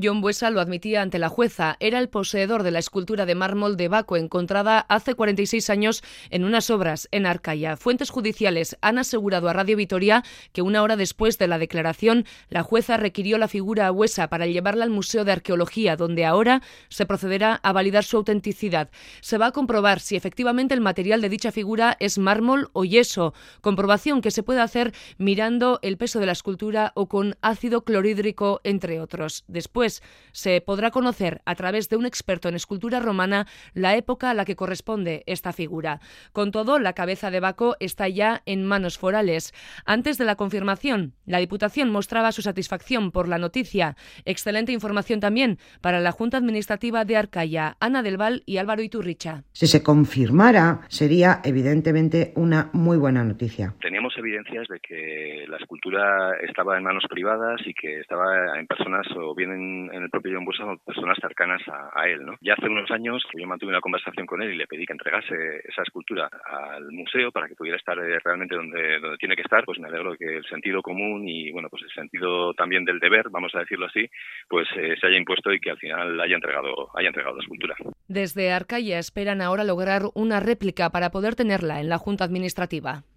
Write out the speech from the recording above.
Jon Buesa lo admitía ante la jueza. Era el poseedor de la escultura de mármol de Baco encontrada hace 46 años en unas obras en Arcaya. Fuentes judiciales han asegurado a Radio Vitoria que una hora después de la declaración, la jueza requirió la figura a Buesa para llevarla al Museo de Arqueología, donde ahora se procederá a validar su autenticidad. Se va a comprobar si efectivamente el material de dicha figura es mármol o yeso, comprobación que se puede hacer mirando el peso de la escultura o con ácido clorhídrico, entre otros. Después se podrá conocer a través de un experto en escultura romana la época a la que corresponde esta figura. Con todo, la cabeza de Baco está ya en manos forales. Antes de la confirmación, la Diputación mostraba su satisfacción por la noticia. Excelente información también para la Junta Administrativa de Arcaya, Ana del Val y Álvaro Iturricha. Si se confirmara, sería evidentemente una muy buena noticia. Teníamos evidencias de que la escultura estaba en manos privadas y que estaba en personas o bien en el propio Jon Buesa o personas cercanas a él, ¿no? Ya hace unos años que yo mantuve una conversación con él y le pedí que entregase esa escultura al museo para que pudiera estar realmente donde tiene que estar. Pues me alegro de que el sentido común y bueno, pues el sentido también del deber, vamos a decirlo así, pues se haya impuesto y que al final haya entregado la escultura. Desde Arcaya esperan ahora lograr una réplica para poder tenerla en la Junta Administrativa.